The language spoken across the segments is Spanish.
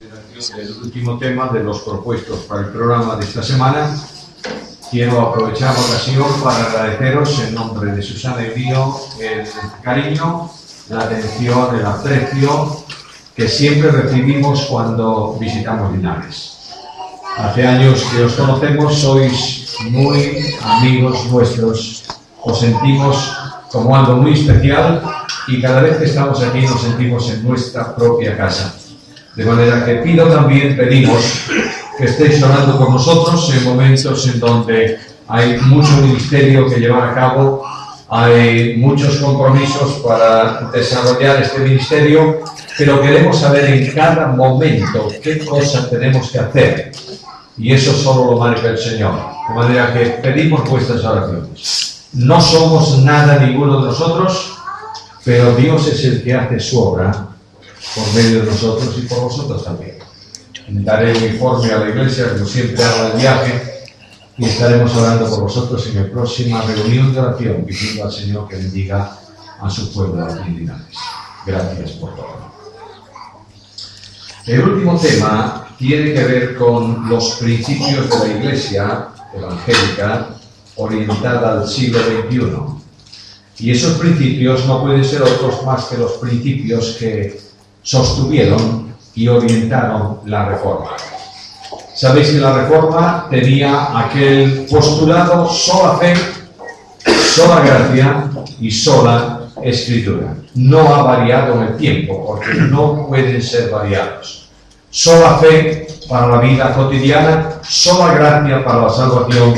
consideración del último tema de los propuestos para el programa de esta semana, quiero aprovechar la ocasión para agradeceros en nombre de Susana y mío el cariño, la atención, el aprecio que siempre recibimos cuando visitamos Linares. Hace años que os conocemos, sois muy amigos nuestros, os sentimos como algo muy especial y cada vez que estamos aquí nos sentimos en nuestra propia casa. De manera que pedimos que estéis orando por nosotros en momentos en donde hay mucho ministerio que llevar a cabo, hay muchos compromisos para desarrollar este ministerio, pero queremos saber en cada momento qué cosa tenemos que hacer. Y eso solo lo marca el Señor. De manera que pedimos vuestras oraciones. No somos nada ninguno de nosotros, pero Dios es el que hace su obra por medio de nosotros y por vosotros también. Daré un informe a la iglesia, como siempre hago el viaje, y estaremos orando por vosotros en la próxima reunión de oración, pidiendo al Señor que bendiga a su pueblo aquí en Linares. Gracias por todo. El último tema tiene que ver con los principios de la iglesia evangélica orientada al siglo XXI. Y esos principios no pueden ser otros más que los principios que sostuvieron y orientaron la Reforma. Sabéis que la Reforma tenía aquel postulado: sola fe, sola gracia y sola escritura. No ha variado en el tiempo, porque no pueden ser variados. Sola fe para la vida cotidiana, sola gracia para la salvación,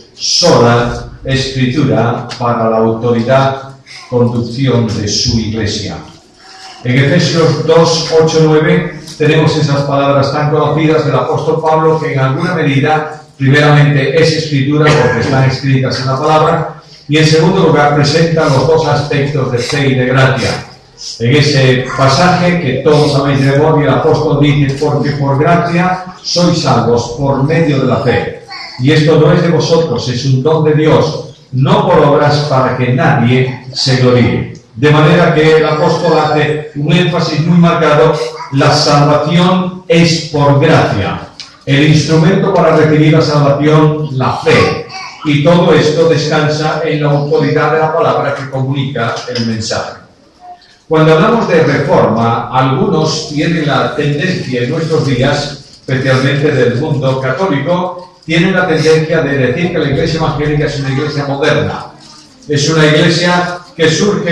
sola escritura para la autoridad, conducción de su iglesia. En Efesios 2, 8, 9 tenemos esas palabras tan conocidas del apóstol Pablo, que en alguna medida, primeramente, es escritura porque están escritas en la palabra, y en segundo lugar presentan los dos aspectos de fe y de gracia. En ese pasaje que todos sabéis de memoria, el apóstol dice: porque por gracia sois salvos por medio de la fe. Y esto no es de vosotros, es un don de Dios, no por obras para que nadie se gloríe. De manera que el apóstol hace un énfasis muy marcado: la salvación es por gracia. El instrumento para recibir la salvación, la fe. Y todo esto descansa en la autoridad de la palabra que comunica el mensaje. Cuando hablamos de reforma, algunos tienen la tendencia en nuestros días, especialmente del mundo católico, tienen la tendencia de decir que la iglesia evangélica es una iglesia moderna. Es una iglesia que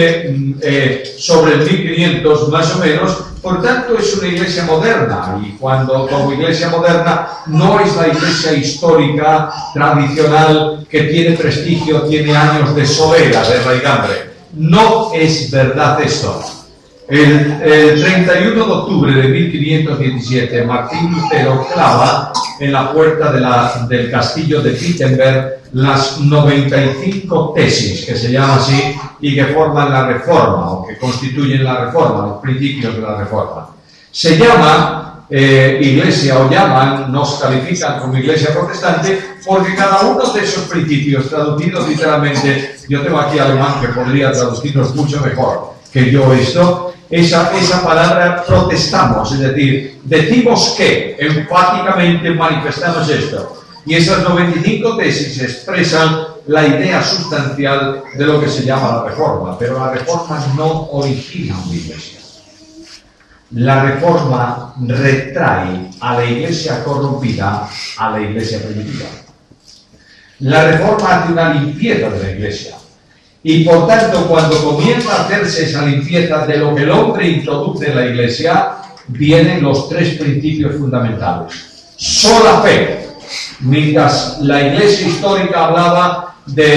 surge sobre el 1500 más o menos, por tanto es una iglesia moderna, y cuando como iglesia moderna no es la iglesia histórica, tradicional, que tiene prestigio, tiene años de solera, de raigambre. No es verdad esto. El 31 de octubre de 1517, Martín Lutero clava en la puerta del castillo de Wittenberg las 95 tesis, que se llama así, y que forman la Reforma, o que constituyen la Reforma, los principios de la Reforma. Se llama iglesia, o llaman, nos califican como iglesia protestante, porque cada uno de esos principios, traducidos literalmente, yo tengo aquí alemán que podría traducirlos mucho mejor que yo esto, esa palabra protestamos, es decir, decimos que, enfáticamente manifestamos esto. Y esas 95 tesis expresan la idea sustancial de lo que se llama la Reforma, pero la Reforma no origina una iglesia. La Reforma retrae a la iglesia corrompida a la iglesia primitiva. La Reforma hace una limpieza de la iglesia. Y por tanto, cuando comienza a hacerse esa limpieza de lo que el hombre introduce en la iglesia, vienen los tres principios fundamentales. Sola fe. Mientras la iglesia histórica hablaba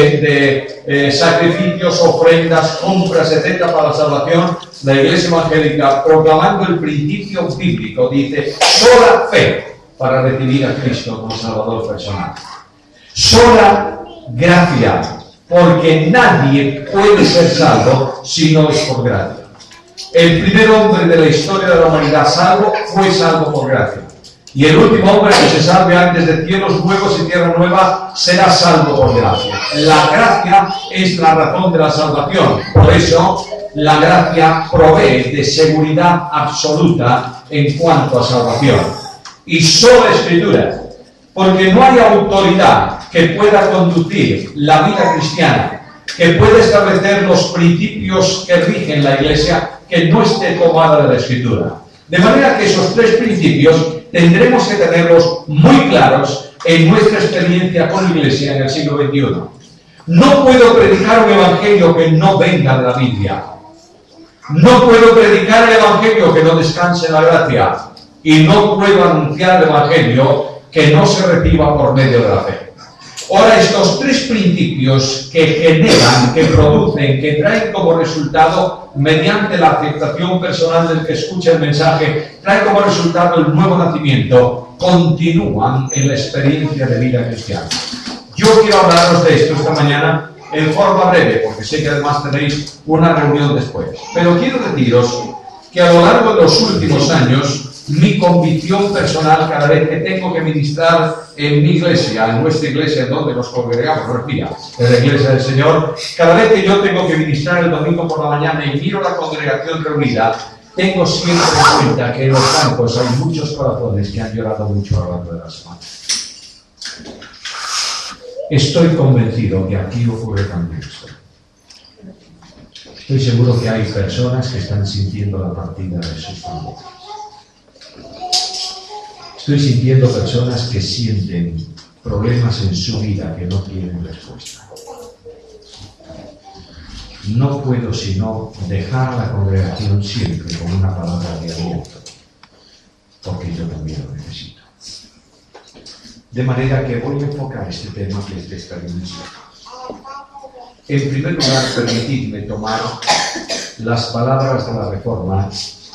de sacrificios, ofrendas, compras, etc. para la salvación, la iglesia evangélica, proclamando el principio bíblico, dice: sola fe para recibir a Cristo como Salvador personal. Sola gracia, porque nadie puede ser salvo si no es por gracia. El primer hombre de la historia de la humanidad salvo fue salvo por gracia. Y el último hombre que se salve antes de cielos nuevos y tierra nueva será salvo por gracia. La gracia es la razón de la salvación. Por eso, la gracia provee de seguridad absoluta en cuanto a salvación. Y sola Escritura, porque no hay autoridad que pueda conducir la vida cristiana, que pueda establecer los principios que rigen la Iglesia, que no esté tomada de la Escritura. De manera que esos tres principios tendremos que tenerlos muy claros en nuestra experiencia con la Iglesia en el siglo XXI. No puedo predicar un evangelio que no venga de la Biblia. No puedo predicar el evangelio que no descanse en la gracia. Y no puedo anunciar el evangelio que no se reciba por medio de la fe. Ahora, estos tres principios que generan, que producen, que traen como resultado, mediante la aceptación personal del que escucha el mensaje, traen como resultado el nuevo nacimiento, continúan en la experiencia de vida cristiana. Yo quiero hablaros de esto esta mañana en forma breve, porque sé que además tenéis una reunión después. Pero quiero deciros que a lo largo de los últimos años, mi convicción personal, cada vez que tengo que ministrar en mi iglesia, en nuestra iglesia, en donde nos congregamos, no es mía, en la iglesia del Señor, cada vez que yo tengo que ministrar el domingo por la mañana y miro la congregación reunida, tengo siempre en cuenta que en los bancos hay muchos corazones que han llorado mucho a lo largo de la semana. Estoy convencido que aquí ocurre también esto. Estoy seguro que hay personas que están sintiendo la partida de sus familias. Estoy sintiendo personas que sienten problemas en su vida que no tienen respuesta. No puedo sino dejar a la congregación siempre con una palabra de aliento, porque yo también lo necesito. De manera que voy a enfocar este tema que es de esta dimensión. En primer lugar, permitidme tomar las palabras de la Reforma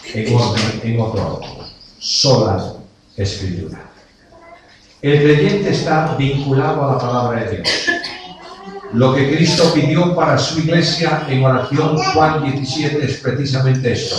en otro orden. Sola Escritura. El creyente está vinculado a la palabra de Dios. Lo que Cristo pidió para su iglesia en oración Juan 17 es precisamente esto.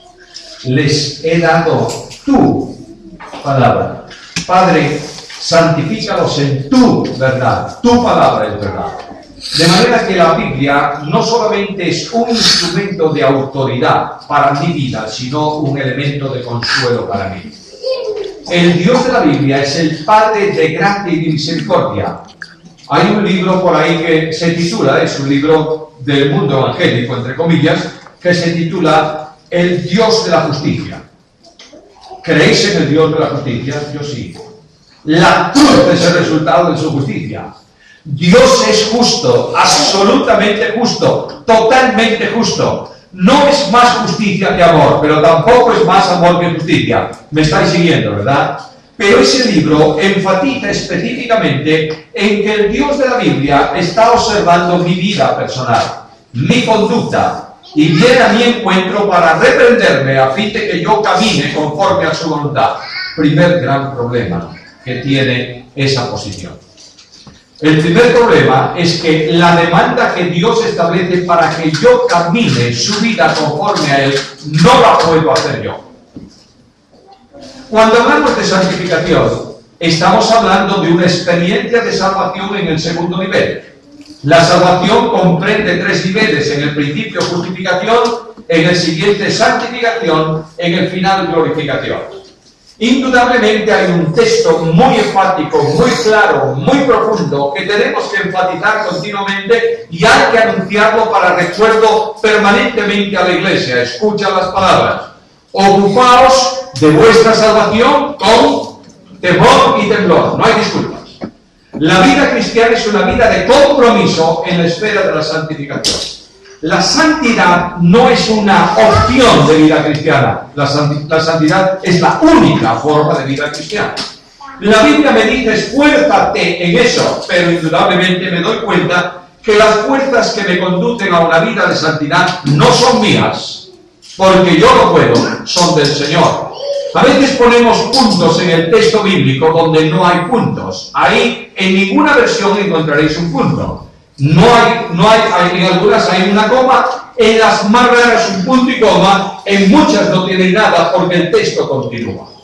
Les he dado tu palabra. Padre, santifícalos en tu verdad. Tu palabra es verdad. De manera que la Biblia no solamente es un instrumento de autoridad para mi vida, sino un elemento de consuelo para mí. El Dios de la Biblia es el Padre de gracia y de misericordia. Hay un libro por ahí que se titula, es un libro del mundo evangélico, entre comillas, que se titula El Dios de la Justicia. ¿Creéis en el Dios de la justicia? Yo sí. La cruz es el resultado de su justicia. Dios es justo, absolutamente justo, totalmente justo. No es más justicia que amor, pero tampoco es más amor que justicia. Me estáis siguiendo, ¿verdad? Pero ese libro enfatiza específicamente en que el Dios de la Biblia está observando mi vida personal, mi conducta, y viene a mi encuentro para reprenderme a fin de que yo camine conforme a su voluntad. Primer gran problema que tiene esa posición. El primer problema es que la demanda que Dios establece para que yo camine su vida conforme a Él, no la puedo hacer yo. Cuando hablamos de santificación, estamos hablando de una experiencia de salvación en el segundo nivel. La salvación comprende tres niveles: en el principio justificación, en el siguiente santificación, en el final glorificación. Indudablemente hay un texto muy enfático, muy claro, muy profundo, que tenemos que enfatizar continuamente y hay que anunciarlo para recuerdo permanentemente a la iglesia. Escucha las palabras: ocupaos de vuestra salvación con temor y temblor. No hay disculpas. La vida cristiana es una vida de compromiso en la esfera de la santificación. La santidad no es una opción de vida cristiana. La santidad es la única forma de vida cristiana. La Biblia me dice: esfuérzate en eso, pero indudablemente me doy cuenta que las fuerzas que me conducen a una vida de santidad no son mías, porque yo no puedo, son del Señor. A veces ponemos puntos en el texto bíblico donde no hay puntos. Ahí en ninguna versión encontraréis un punto. No hay, en algunas hay una coma, en las más raras un punto y coma, en muchas no tienen nada porque el texto continúa.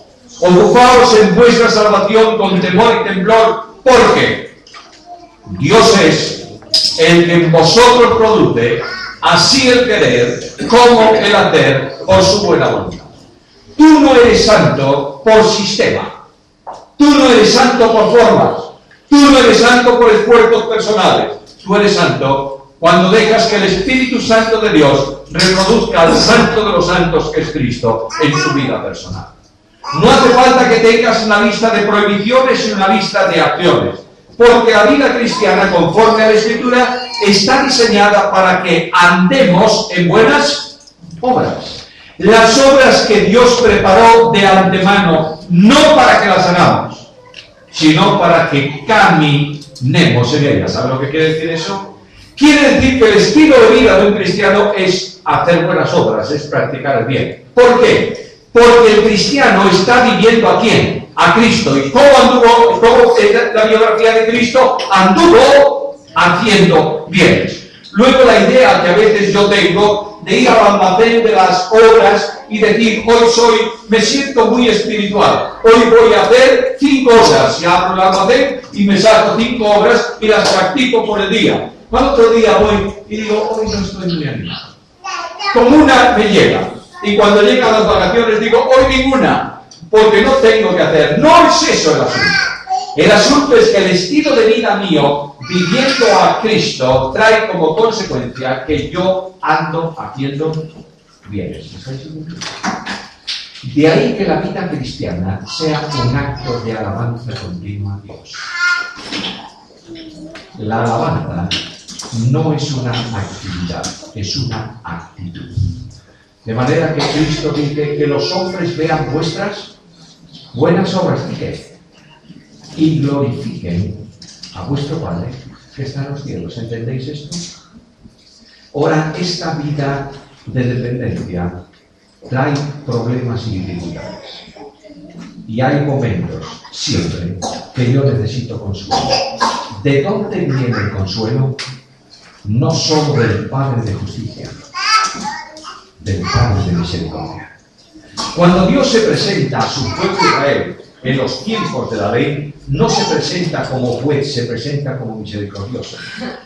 Ocupaos en vuestra salvación con temor y temblor, porque Dios es el que en vosotros produce así el querer como el hacer por su buena voluntad. Tú no eres santo por sistema, tú no eres santo por formas, tú no eres santo por esfuerzos personales, tú eres santo cuando dejas que el Espíritu Santo de Dios reproduzca al santo de los santos que es Cristo en su vida personal. No hace falta que tengas una lista de prohibiciones y una lista de acciones, porque la vida cristiana, conforme a la Escritura, está diseñada para que andemos en buenas obras. Las obras que Dios preparó de antemano, no para que las hagamos, sino para que caminemos en ellas. ¿Sabe lo que quiere decir eso? Quiere decir que el estilo de vida de un cristiano es hacer buenas obras, es practicar el bien. ¿Por qué? Porque el cristiano está viviendo ¿a quién? A Cristo. ¿Y cómo anduvo? ¿Cómo la biografía de Cristo? Anduvo haciendo bienes. Luego la idea que a veces yo tengo de ir al almacén de las obras y decir, hoy me siento muy espiritual, hoy voy a hacer 5 obras, y abro el almacén y me saco 5 obras y las practico por el día. Al otro día voy y digo, hoy no estoy muy animado. Como una me llega. Y cuando llegan las vacaciones digo, hoy ninguna, porque no tengo que hacer. No es eso el asunto. El asunto es que el estilo de vida mío, viviendo a Cristo, trae como consecuencia que yo ando haciendo bienes. De ahí que la vida cristiana sea un acto de alabanza continua a Dios. La alabanza no es una actividad, es una actitud. De manera que Cristo dice que los hombres vean vuestras buenas obras y glorifiquen a vuestro Padre que está en los cielos. ¿Entendéis esto? Ahora, esta vida de dependencia trae problemas y dificultades. Y hay momentos, siempre, que yo necesito consuelo. ¿De dónde viene el consuelo? No solo del Padre de justicia, del Padre de misericordia. Cuando Dios se presenta a su pueblo Israel en los tiempos de la ley, no se presenta como juez, se presenta como misericordioso.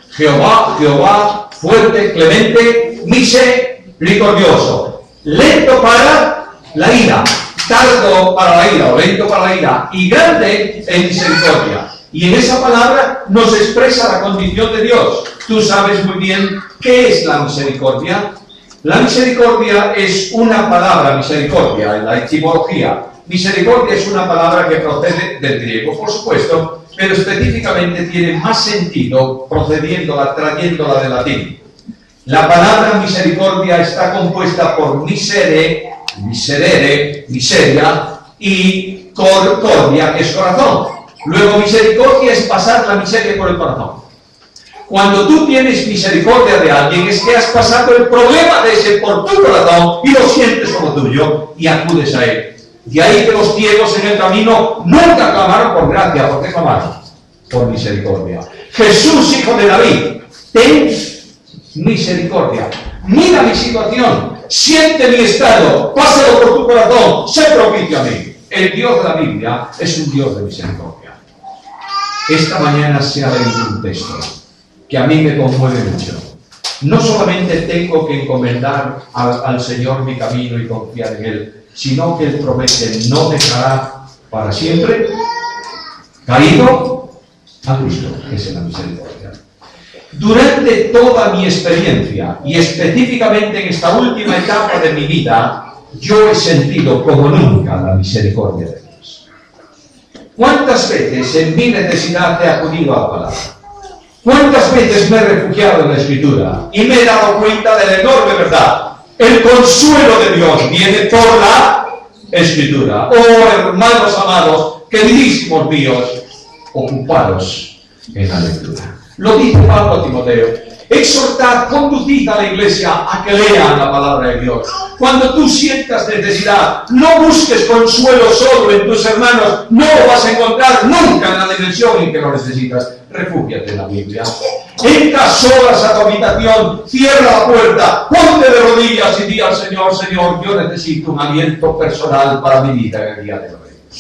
Jehová, fuerte, clemente, misericordioso, lento para la ira, tardo para la ira, o lento para la ira, y grande en misericordia. Y en esa palabra nos expresa la condición de Dios. Tú sabes muy bien qué es la misericordia. La misericordia es una palabra, misericordia, en la etimología. Misericordia es una palabra que procede del griego, por supuesto, pero específicamente tiene más sentido trayéndola del latín. La palabra misericordia está compuesta por miserere, miseria, y cordia, que es corazón. Luego, misericordia es pasar la miseria por el corazón. Cuando tú tienes misericordia de alguien, es que has pasado el problema de ese por tu corazón y lo sientes como tuyo y acudes a él. De ahí que los ciegos en el camino nunca clamaron por gracia. ¿Por qué clamaron? Por misericordia. Jesús, hijo de David, ten misericordia. Mira mi situación, siente mi estado, pásalo por tu corazón, sé propicio a mí. El Dios de la Biblia es un Dios de misericordia. Esta mañana se ha leído un texto que a mí me conmueve mucho. No solamente tengo que encomendar al Señor mi camino y confiar en Él, sino que Él promete no dejará para siempre caído a Cristo, que es en la misericordia. Durante toda mi experiencia, y específicamente en esta última etapa de mi vida, yo he sentido como nunca la misericordia de Dios. ¿Cuántas veces en mi necesidad he acudido a la palabra? ¿Cuántas veces me he refugiado en la Escritura y me he dado cuenta de la enorme verdad? El consuelo de Dios viene por la Escritura. Oh, hermanos amados, queridísimos míos, ocupados en la lectura. Lo dice Pablo a Timoteo. Exhortad, conducid a la iglesia a que lean la palabra de Dios. Cuando tú sientas necesidad, no busques consuelo solo en tus hermanos. No lo vas a encontrar nunca en la dimensión en que lo necesitas. Refúgiate en la Biblia. Entra solas a tu habitación, cierra la puerta, ponte de rodillas y di al Señor, Señor, yo necesito un aliento personal para mi vida en el día de hoy.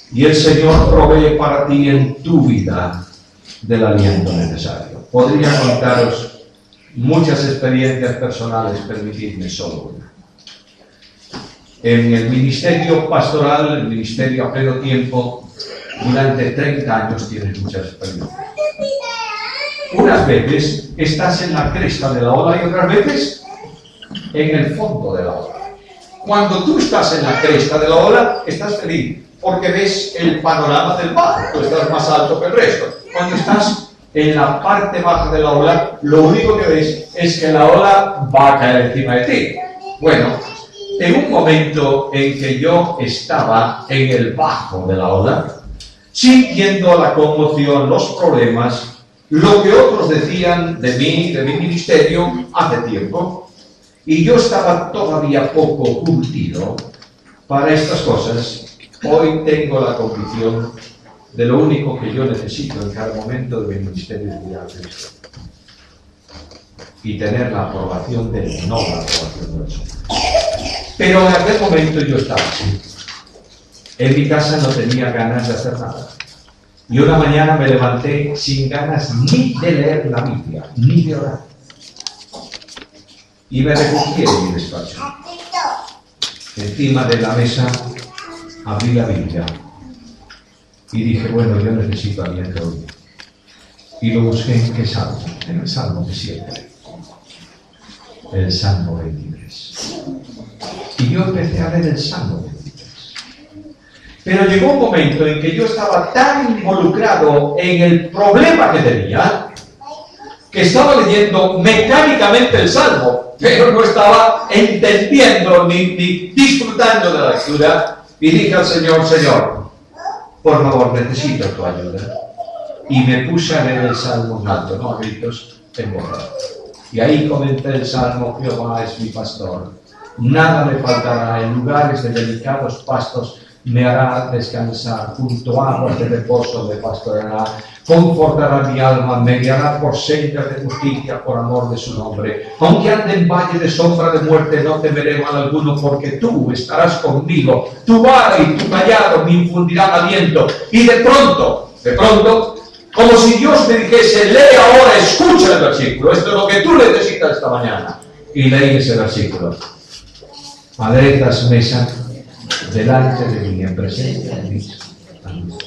y el Señor provee para ti en tu vida del aliento necesario. Podría contaros muchas experiencias personales, permitidme solo una. En el ministerio pastoral, el ministerio a pleno tiempo, durante 30 años tienes muchas experiencias. Unas veces estás en la cresta de la ola y otras veces en el fondo de la ola. Cuando tú estás en la cresta de la ola, estás feliz porque ves el panorama del mar, tú estás más alto que el resto. Cuando estás en la parte baja de la ola, lo único que ves es que la ola va a caer encima de ti. Bueno, en un momento en que yo estaba en el bajo de la ola, sintiendo la conmoción, los problemas, lo que otros decían de mí, de mi ministerio, hace tiempo, y yo estaba todavía poco curtido para estas cosas, hoy tengo la convicción de lo único que yo necesito en cada momento de mi ministerio es mirar a Cristo y tener la aprobación de Él, no la aprobación de Dios. Pero en aquel momento yo estaba así. En mi casa no tenía ganas de hacer nada. Y una mañana me levanté sin ganas ni de leer la Biblia, ni de orar. Y me refugié en mi despacho. Encima de la mesa abrí la Biblia y dije, bueno, yo necesito aliento hoy. Y lo busqué en qué salmo, en el Salmo de siempre, el Salmo 23. Y yo empecé a leer el Salmo 23. Pero llegó un momento en que yo estaba tan involucrado en el problema que tenía, que estaba leyendo mecánicamente el Salmo, pero no estaba entendiendo ni disfrutando de la lectura. Y dije al Señor, Señor, por favor, necesito tu ayuda. Y me puse a leer el Salmo en alto, no a gritos, en voz alta. Y ahí comenté el Salmo, Jehová es mi pastor, nada me faltará, en lugares de delicados pastos me hará descansar, junto a aguas de reposo me pastoreará, confortará mi alma, me guiará por sendas de justicia por amor de su nombre. Aunque ande en valle de sombra de muerte, no temeré mal alguno, porque tú estarás conmigo. Tu vara y tu callado me infundirán aliento. Y de pronto, como si Dios me dijese, lee ahora, escucha el versículo. Esto es lo que tú necesitas esta mañana. Y leí ese versículo. Aderezas mesa delante de mí, en presencia de mis amigos.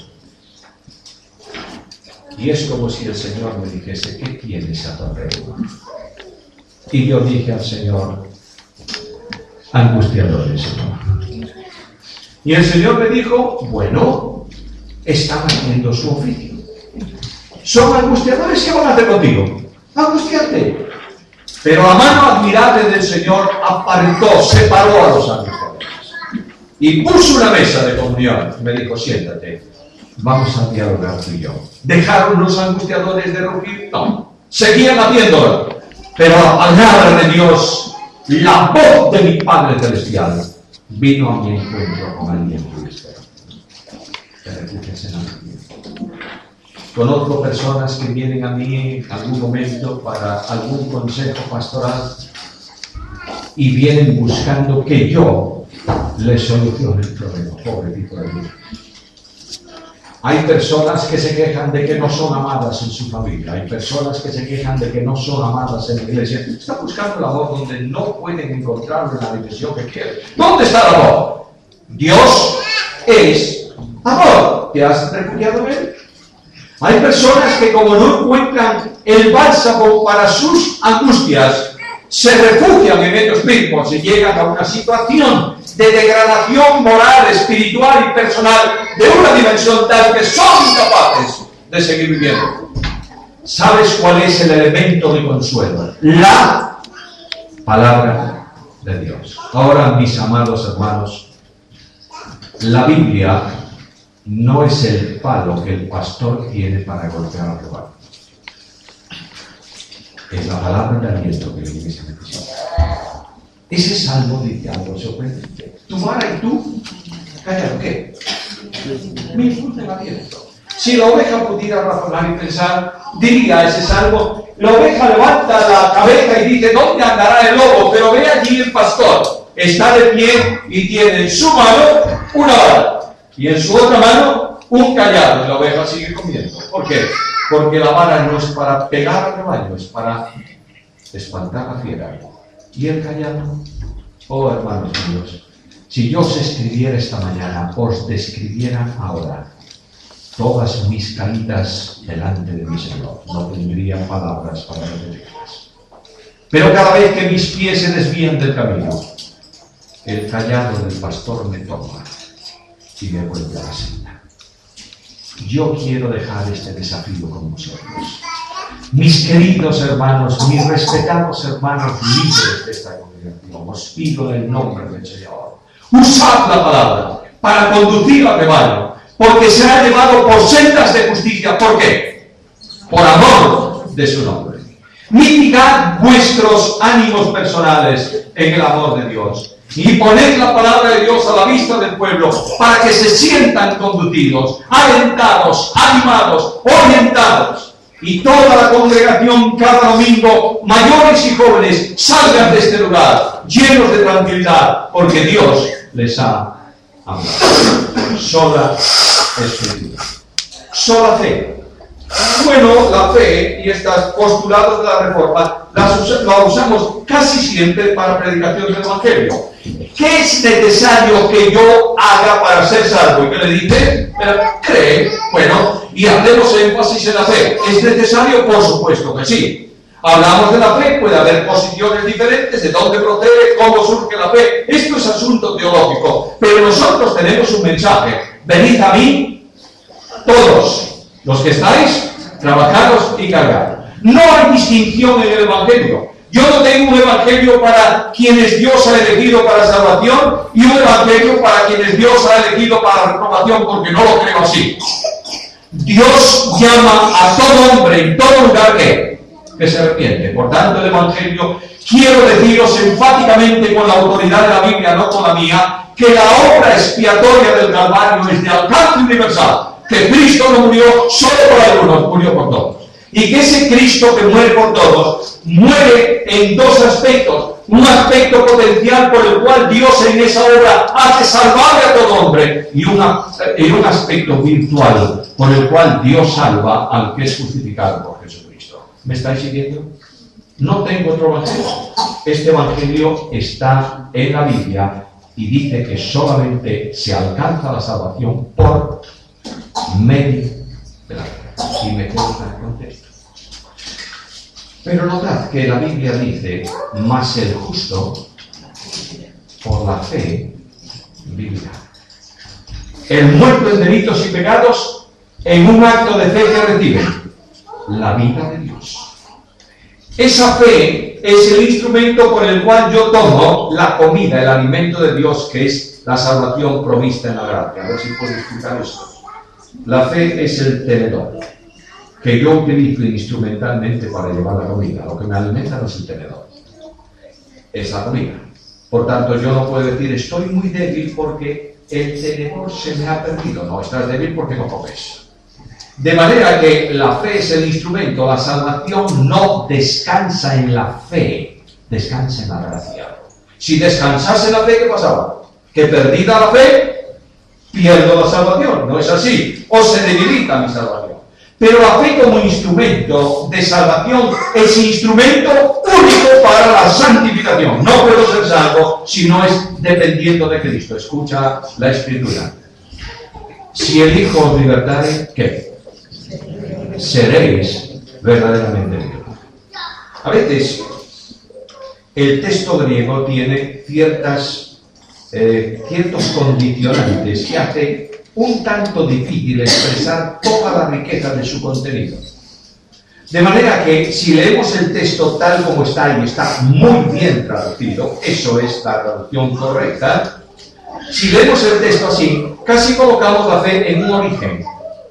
Y es como si el Señor me dijese, ¿qué tienes a tu alrededor? Y yo dije al Señor, angustiadores, Señor. Y el Señor me dijo, bueno, están haciendo su oficio. Son angustiadores, ¿qué van a hacer contigo? Angustiarte. Pero la mano admirable del Señor apartó, separó a los angustiadores. Y puso una mesa de comunión. Me dijo, siéntate, vamos a dialogar tú y yo. ¿Dejaron los angustiadores de rugir? No. Seguían haciéndolo. Pero la palabra de Dios, la voz de mi Padre Celestial, vino a mi encuentro con aliento y esperanza. Te refugias en aliento. Conozco personas que vienen a mí en algún momento para algún consejo pastoral y vienen buscando que yo les solucione el problema. Pobrecito de mí. Hay personas que se quejan de que no son amadas en su familia. Hay personas que se quejan de que no son amadas en la iglesia. Están buscando el amor donde no pueden encontrarlo en la dimensión que quieren. ¿Dónde está el amor? Dios es amor. ¿Te has refugiado en él? Hay personas que como no encuentran el bálsamo para sus angustias, se refugian en ellos mismos y llegan a una situación de degradación moral, espiritual y personal de una dimensión tal que son incapaces de seguir viviendo. ¿Sabes cuál es el elemento de consuelo? La palabra de Dios. Ahora, mis amados hermanos, la Biblia no es el palo que el pastor tiene para golpear al rebaño. Es la palabra de aliento que la iglesia necesita. Ese salmo dice algo sorprendente. Tu vara y tú, callado, ¿qué? Me infunde el aliento. Si la oveja pudiera razonar y pensar, diría ese salmo, la oveja levanta la cabeza y dice, ¿dónde andará el lobo? Pero ve allí el pastor. Está de pie y tiene en su mano una vara. y en su otra mano un callado, y la oveja sigue comiendo. ¿Por qué? Porque la vara no es para pegar al rebaño, es para espantar a la fiera. Y el callado, oh hermanos míos, si yo os escribiera esta mañana, os describiera ahora todas mis caídas delante de mi Señor, no tendría palabras para repetirlas. Pero cada vez que mis pies se desvían del camino, el callado del pastor me toma y me vuelve a la senda. Yo quiero dejar este desafío con vosotros. Mis queridos hermanos, mis respetados hermanos líderes de esta congregación, os pido en el nombre del Señor, usad la palabra para conducir al rebaño, porque se ha llevado por sendas de justicia. ¿Por qué? Por amor de su nombre. Mitigad vuestros ánimos personales en el amor de Dios y poned la palabra de Dios a la vista del pueblo para que se sientan conducidos, alentados, animados, orientados. Y toda la congregación cada domingo, mayores y jóvenes, salgan de este lugar llenos de tranquilidad, porque Dios les ha hablado. Sola Escritura. Sola fe. Bueno, la fe y estos postulados de la Reforma la usamos casi siempre para predicación del Evangelio. ¿Qué es necesario que yo haga para ser salvo? ¿Y qué le dice? Cree. Bueno, y hacemos énfasis en la fe. ¿Es necesario? Por supuesto que sí. Hablamos de la fe, puede haber posiciones diferentes, de dónde procede, cómo surge la fe. Esto es asunto teológico. Pero nosotros tenemos un mensaje. Venid a mí, todos los que estáis trabajados y cargados. No hay distinción en el Evangelio. Yo no tengo un evangelio para quienes Dios ha elegido para salvación y un evangelio para quienes Dios ha elegido para reprobación, porque no lo creo así. Dios llama a todo hombre en todo lugar que se arrepiente. Por tanto, el evangelio, quiero deciros enfáticamente con la autoridad de la Biblia, no con la mía, que la obra expiatoria del Calvario es de alcance universal, que Cristo no murió solo por algunos, murió por todos. Y que ese Cristo que muere por todos, muere en dos aspectos. Un aspecto potencial por el cual Dios en esa obra hace salvar a todo hombre, y un aspecto virtual por el cual Dios salva al que es crucificado por Jesucristo. ¿Me estáis siguiendo? No tengo otro evangelio. Este evangelio está en la Biblia y dice que solamente se alcanza la salvación por medio de la fe. Y me corta el contexto. Pero notad que la Biblia dice, más el justo por la fe vivirá. El muerto en delitos y pecados, en un acto de fe que recibe la vida de Dios. Esa fe es el instrumento por el cual yo tomo la comida, el alimento de Dios, que es la salvación provista en la gracia. A ver si puedo explicar esto. La fe es el tenedor que yo utilizo instrumentalmente para llevar la comida. Lo que me alimenta no es el tenedor, es la comida. Por tanto, yo no puedo decir estoy muy débil porque el tenedor se me ha perdido. No, estás débil porque no comes. De manera que la fe es el instrumento. La salvación no descansa en la fe, descansa en la gracia. Si descansase en la fe, ¿qué pasaba? Que perdida la fe, pierdo la salvación. No es así. O se debilita mi salvación. Pero la fe como instrumento de salvación es instrumento único para la santificación. No puedo ser salvo si no es dependiendo de Cristo. Escucha la Escritura. Si el Hijo os libertare, ¿qué? Seréis verdaderamente libres. A veces el texto griego tiene ciertos condicionantes que hacen un tanto difícil expresar toda la riqueza de su contenido. De manera que si leemos el texto tal como está, y está muy bien traducido, eso es la traducción correcta, si leemos el texto así, casi colocamos la fe en un origen.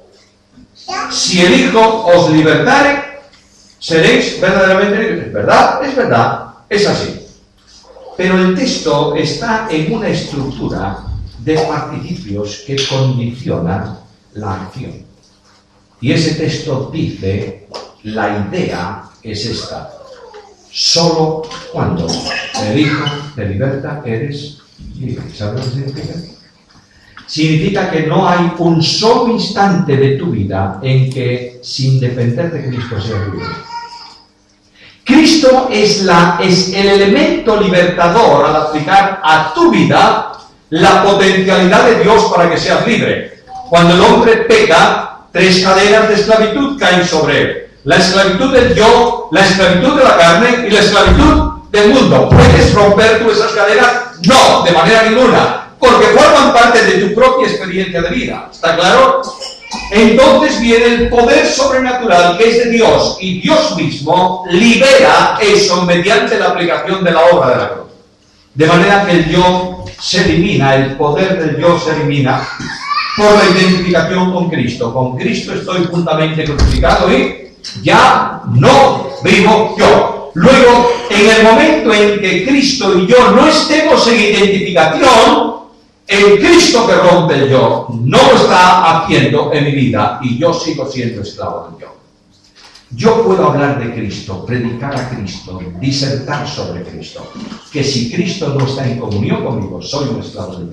Si el Hijo os libertare, seréis verdaderamente libres. ¿Verdad? Es verdad, es así. Pero el texto está en una estructura de participios que condicionan la acción. Y ese texto dice, la idea es esta: solo cuando el Hijo te liberta, eres libre. ¿Sabes lo que significa? significa que no hay un solo instante de tu vida en que, sin depender de Cristo, seas libre. Cristo es el elemento libertador al aplicar a tu vida la potencialidad de Dios para que seas libre. Cuando el hombre peca, 3 cadenas de esclavitud caen sobre él. La esclavitud del yo, la esclavitud de la carne y la esclavitud del mundo. ¿Puedes romper tú esas cadenas? No, de manera ninguna, porque forman parte de tu propia experiencia de vida. ¿Está claro? Entonces viene el poder sobrenatural que es de Dios, y Dios mismo libera eso mediante la aplicación de la obra de la cruz. De manera que el yo se elimina, el poder del yo se elimina por la identificación con Cristo. Con Cristo estoy juntamente crucificado y ya no vivo yo. Luego, en el momento en que Cristo y yo no estemos en identificación, el Cristo que rompe el yo no lo está haciendo en mi vida y yo sigo siendo esclavo del yo. Yo puedo hablar de Cristo, predicar a Cristo, disertar sobre Cristo, que si Cristo no está en comunión conmigo, soy un esclavo del yo.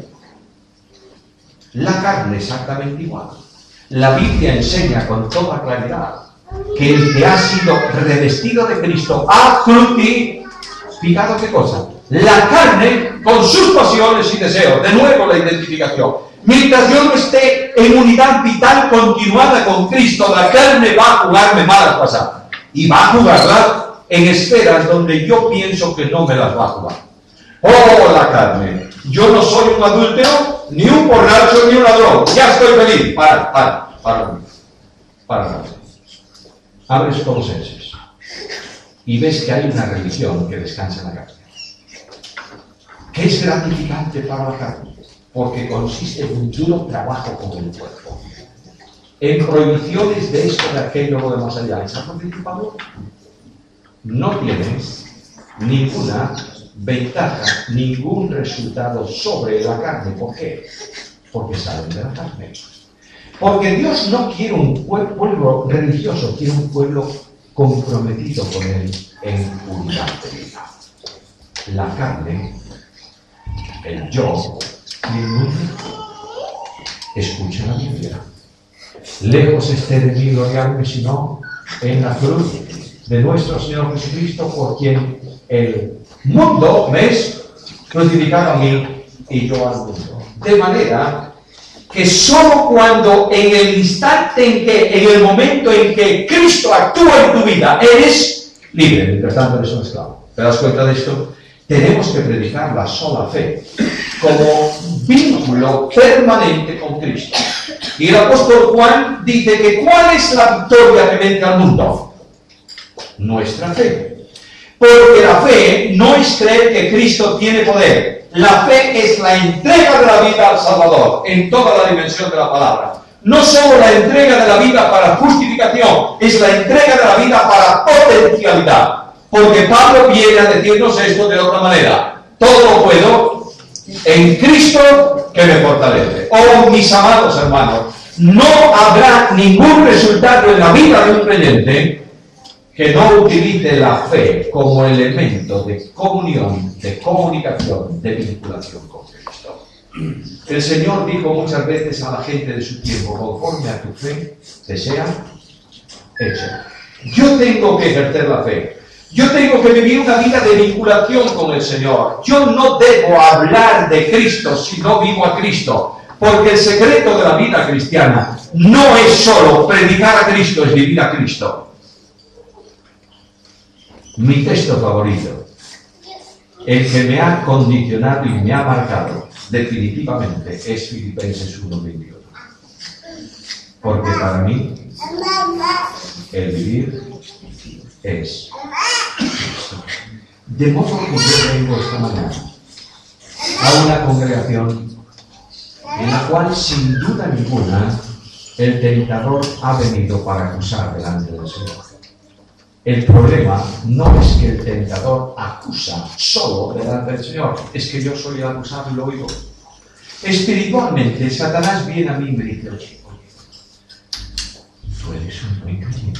La carne exactamente igual. La Biblia enseña con toda claridad que el que ha sido revestido de Cristo ha crucificado, ¿qué cosa? La carne con sus pasiones y deseos. De nuevo la identificación. Mientras yo no esté en unidad vital continuada con Cristo, la carne va a jugarme malas pasadas. Y va a jugarlas en esferas donde yo pienso que no me las va a jugar. ¡Oh, la carne! Yo no soy un adúltero, ni un borracho, ni un ladrón. Ya estoy feliz. Para. Abres Colosenses y ves que hay una religión que descansa en la carne. ¿Qué es gratificante para la carne? Porque consiste en un duro trabajo con el cuerpo, en prohibiciones de esto, de aquello, lo de más allá. ¿Es algo principal? No tienes ninguna ventaja, ningún resultado sobre la carne. ¿Por qué? Porque salen de la carne. Porque Dios no quiere un pueblo religioso, quiere un pueblo comprometido con Él en unidad de vida. La carne, el yo y el mundo. Escucha la Biblia. Lejos esté de mí gloriarme, sino en la cruz de nuestro Señor Jesucristo, por quien el mundo me es crucificado a mí y yo al mundo. De manera que solo cuando en el instante en el momento en que Cristo actúa en tu vida, eres libre. Mientras tanto eres un esclavo. ¿Te das cuenta de esto? Tenemos que predicar la sola fe como vínculo permanente con Cristo. Y el apóstol Juan dice que ¿cuál es la victoria que vence al mundo? Nuestra fe. Porque la fe no es creer que Cristo tiene poder. La fe es la entrega de la vida al Salvador, en toda la dimensión de la palabra. No solo la entrega de la vida para justificación, es la entrega de la vida para potencialidad. Porque Pablo viene a decirnos esto de otra manera. Todo lo puedo en Cristo que me fortalece. Oh, mis amados hermanos, no habrá ningún resultado en la vida de un creyente que no utilice la fe como elemento de comunión, de comunicación, de vinculación con Cristo. El Señor dijo muchas veces a la gente de su tiempo, conforme a tu fe, te sea hecho. Yo tengo que ejercer la fe. Yo tengo que vivir una vida de vinculación con el Señor. Yo no debo hablar de Cristo si no vivo a Cristo. Porque el secreto de la vida cristiana no es solo predicar a Cristo, es vivir a Cristo. Mi texto favorito, el que me ha condicionado y me ha marcado definitivamente, es Filipenses 1:21. Porque para mí, el vivir es Cristo. De modo que yo vengo esta mañana a una congregación en la cual, sin duda ninguna, el tentador ha venido para acusar delante del Señor. El problema no es que el tentador acusa solo delante del Señor, es que yo soy el acusado y lo oigo. Espiritualmente, Satanás viene a mí y me dice, oye, tú eres un buen creyente,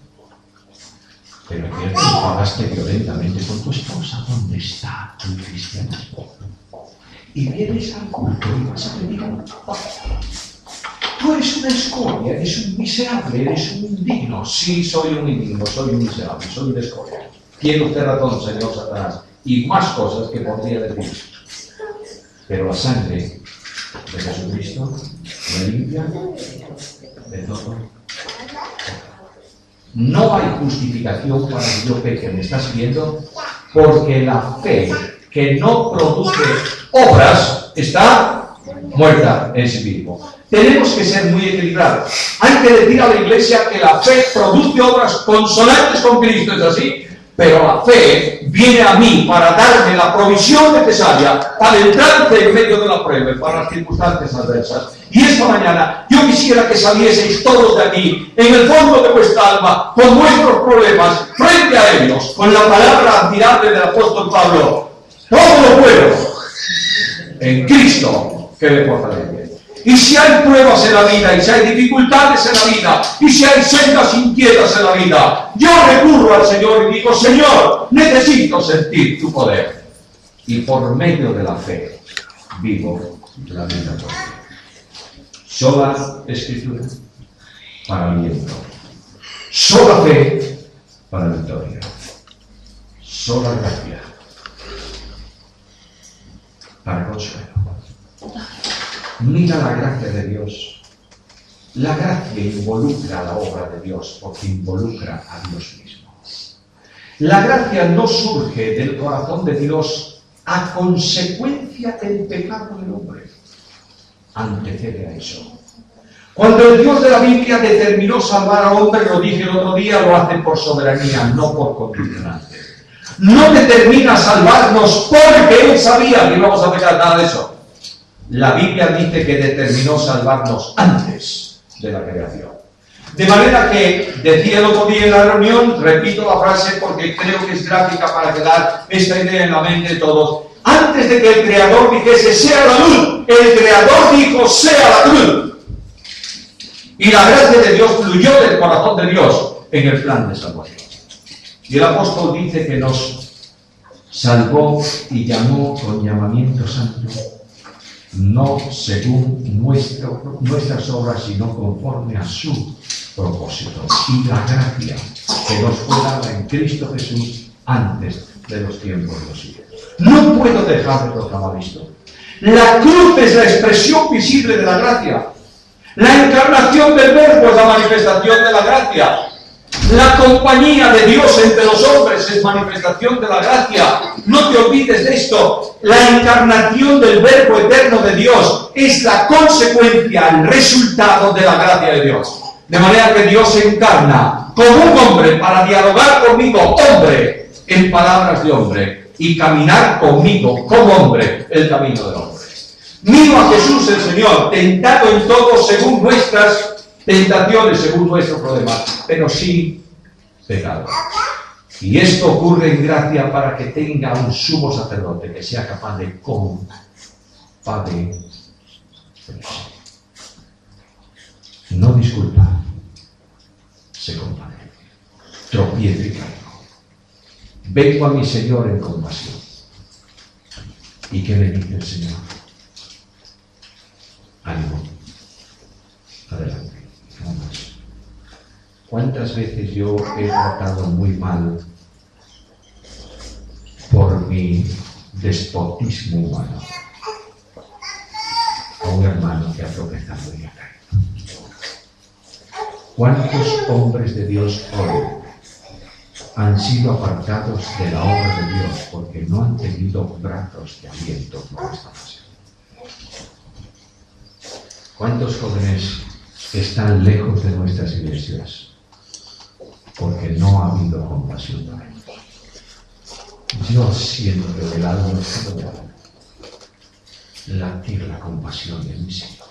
pero ayer te enfadaste violentamente con tu esposa. ¿Dónde está tu cristianismo? y vienes al culto y vas a pedir a papá. Tú eres una escoria, eres un miserable, eres un indigno. Sí, soy un indigno, soy un miserable, soy una escoria. Tiene usted razón, señor Satanás, y más cosas que podría decir. Pero la sangre de Jesucristo me limpia de todo. No hay justificación para que yo peque, ¿me estás viendo? Porque la fe que no produce obras está muerta en sí mismo. Tenemos que ser muy equilibrados. Hay que decir a la Iglesia que la fe produce obras consonantes con Cristo, ¿es así? Pero la fe viene a mí para darme la provisión necesaria para el trance en medio de la prueba, para las circunstancias adversas. Y esta mañana yo quisiera que salieseis todos de aquí, en el fondo de vuestra alma, con vuestros problemas, frente a ellos, con la palabra admirable del apóstol Pablo: todo lo puedo en Cristo que me fortalece. Y si hay pruebas en la vida, y si hay dificultades en la vida, y si hay sendas inquietas en la vida, yo recurro al Señor y digo: Señor, necesito sentir tu poder. Y por medio de la fe vivo la vida propia. Sola Escritura para aliento, sola fe para victoria, sola gracia para consuelo. Mira la gracia de Dios. La gracia involucra la obra de Dios porque involucra a Dios mismo. La gracia no surge del corazón de Dios a consecuencia del pecado del hombre. Antecede a eso. Cuando el Dios de la Biblia determinó salvar al hombre, lo dije el otro día, lo hace por soberanía, no por condicionante. No determina salvarnos porque Él sabía que íbamos a pecar, nada de eso. La Biblia dice que determinó salvarnos antes de la creación. De manera que, decía el otro día en la reunión, repito la frase porque creo que es gráfica para quedar esta idea en la mente de todos. Antes de que el Creador dijese sea la luz, el Creador dijo sea la luz. Y la gracia de Dios fluyó del corazón de Dios en el plan de salvación. Y el apóstol dice que nos salvó y llamó con llamamiento santo, no según nuestras obras, sino conforme a su propósito. Y la gracia que nos fue dada en Cristo Jesús antes de los tiempos de los siglos. No puedo dejar de proclamar esto. La cruz es la expresión visible de la gracia. La encarnación del Verbo es la manifestación de la gracia. La compañía de Dios entre los hombres es manifestación de la gracia. No te olvides de esto. La encarnación del Verbo eterno de Dios es la consecuencia, el resultado de la gracia de Dios. De manera que Dios se encarna como un hombre para dialogar conmigo, hombre, en palabras de hombre, y caminar conmigo como hombre el camino del hombre. Miro a Jesús el Señor, tentado en todo según nuestras tentaciones, según nuestros problemas, pero sin pecado. Y esto ocurre en gracia para que tenga un sumo sacerdote que sea capaz de compadecerse. No disculpa, se compadece. Tropiezo y caigo. Vengo a mi Señor en compasión. ¿Y qué me dice el Señor? Ánimo. Adelante. Vamos. ¿Cuántas veces yo he tratado muy mal por mi despotismo humano a un hermano que ha tropezado y ha caído? ¿Cuántos hombres de Dios hoy han sido apartados de la obra de Dios porque no han tenido brazos de aliento por esta pasión? ¿Cuántos jóvenes están lejos de nuestras iglesias porque no ha habido compasión para ellos? Yo siento que el alma latir la compasión de mi Señor.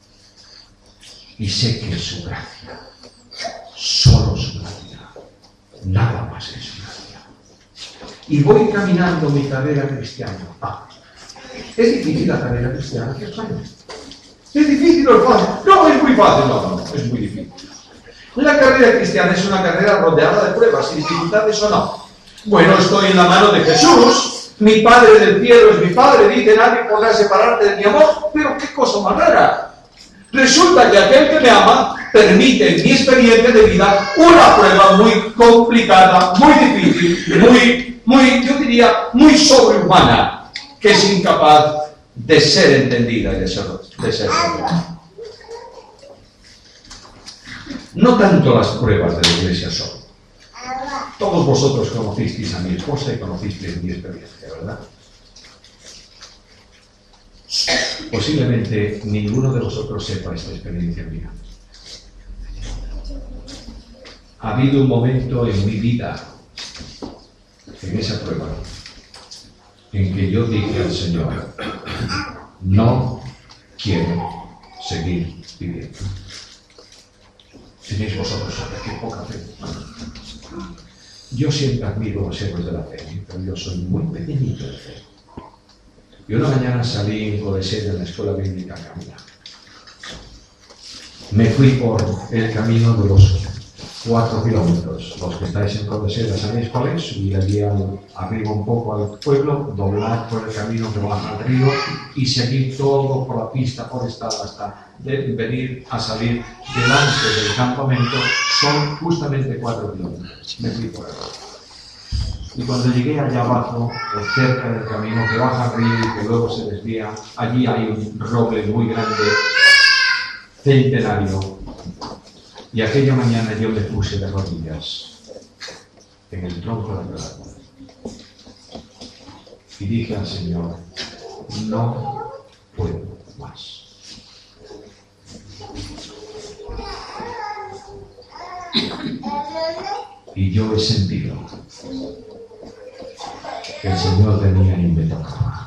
Y sé que es su gracia, solo su gracia, nada más que su gracia. Y voy caminando mi carrera cristiana. ¿Es difícil la carrera cristiana aquí en España? ¿Es difícil o es fácil? No, es muy fácil, no, es muy difícil. La carrera cristiana es una carrera rodeada de pruebas y dificultades o no. Bueno, estoy en la mano de Jesús, Mi Padre del cielo es mi Padre, dice, nadie podrá separarte de mi amor. Pero qué cosa más rara. Resulta que aquel que me ama permite en mi experiencia de vida una prueba muy complicada, muy difícil, yo diría, muy sobrehumana, que es incapaz de ser entendida y de ser entendida. No tanto las pruebas de la Iglesia son. Todos vosotros conocisteis a mi esposa y conocisteis mi experiencia, ¿verdad? Posiblemente ninguno de vosotros sepa esta experiencia mía. Ha habido un momento en mi vida, en esa prueba, en que yo dije al Señor, no quiero seguir viviendo. Tenéis vosotros qué poca fe. Yo siempre admiro a los héroes de la fe, pero yo soy muy pequeñito de fe. Y una mañana salí en Codesera, en la escuela bíblica, a caminar. Me fui por el camino de los 4 kilómetros. Los que estáis en Codesera sabéis cuál es, subir allí arriba un poco al pueblo, doblar por el camino que baja al río y seguir todo por la pista forestal hasta venir a salir delante del campamento. Son justamente 4 kilómetros. Me fui por ahí. Y cuando llegué allá abajo, cerca del camino que baja al río y que luego se desvía, allí hay un roble muy grande, centenario. Y aquella mañana yo me puse de rodillas en el tronco de la árbol y dije al Señor, no puedo más. Y yo he sentido que el Señor venía y me tocaba.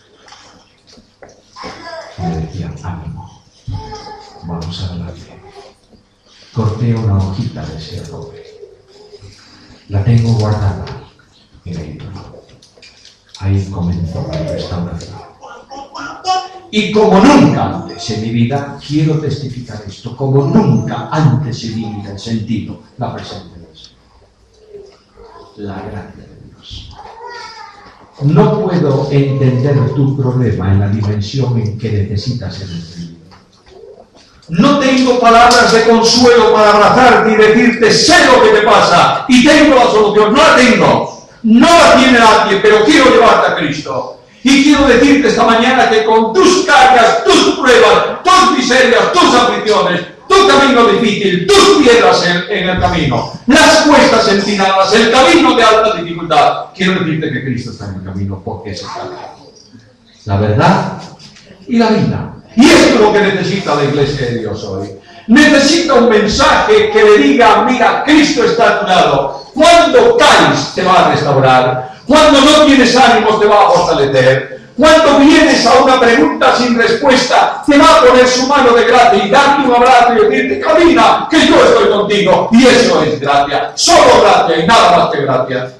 Me decía, ánimo, vamos adelante. Corté una hojita de ese roble. La tengo guardada en el libro. Ahí comenzó la restauración. Y como nunca antes en mi vida, quiero testificar esto, como nunca antes en mi vida he sentido la presencia de Dios. La gracia de Dios. No puedo entender tu problema en la dimensión en que necesitas ser entendido. No tengo palabras de consuelo para abrazarte y decirte, sé lo que te pasa y tengo la solución. No la tengo. No la tiene nadie, pero quiero llevarte a Cristo. Y quiero decirte esta mañana que con tus cargas, tus pruebas, tus miserias, tus aflicciones, tu camino difícil, tus piedras en el camino, las cuestas empinadas, el camino de alta dificultad, quiero decirte que Cristo está en el camino porque es el camino. La verdad y la vida. Y esto es lo que necesita la Iglesia de Dios hoy. Necesita un mensaje que le diga, mira, Cristo está a tu lado. Cuando caes te va a restaurar. Cuando no tienes ánimos te va a fortalecer. Cuando vienes a una pregunta sin respuesta, te va a poner su mano de gracia y darte un abrazo y decirte, camina, que yo estoy contigo. Y eso es gracia. Solo gracia y nada más que gracia.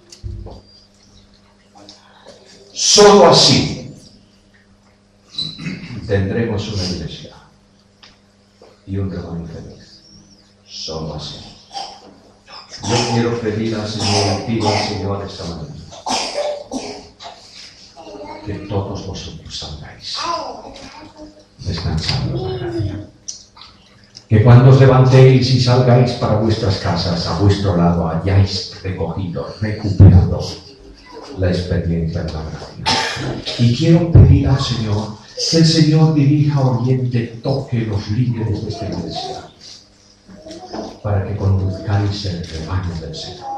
Solo así tendremos una iglesia y un rebaño feliz. Solo así. Yo quiero pedir al Señor y pido al Señor esta mañana que todos vosotros salgáis descansando en la gracia. Que cuando os levantéis y salgáis para vuestras casas, a vuestro lado hayáis recogido, recuperado la experiencia de la gracia. Y quiero pedir al Señor que el Señor dirija, oriente, toque los líderes de esta iglesia para que conduzcáis el rebaño del Señor.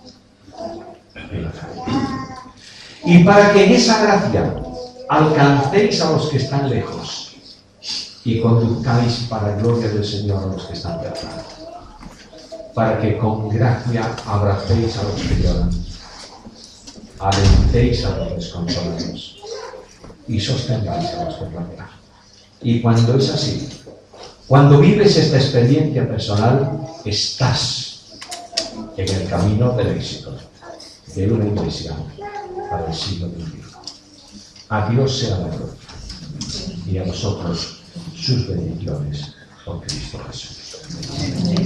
Y para que en esa gracia alcancéis a los que están lejos y conduzcáis para la gloria del Señor a los que están cerca. Para que con gracia abracéis a los que lloran, alentéis a los desconsolados y sostengáis a los que flaquean. Y cuando es así, cuando vives esta experiencia personal, estás en el camino del éxito de una iglesia para el siglo XXI. A Dios sea la gloria y a vosotros sus bendiciones por Cristo Jesús.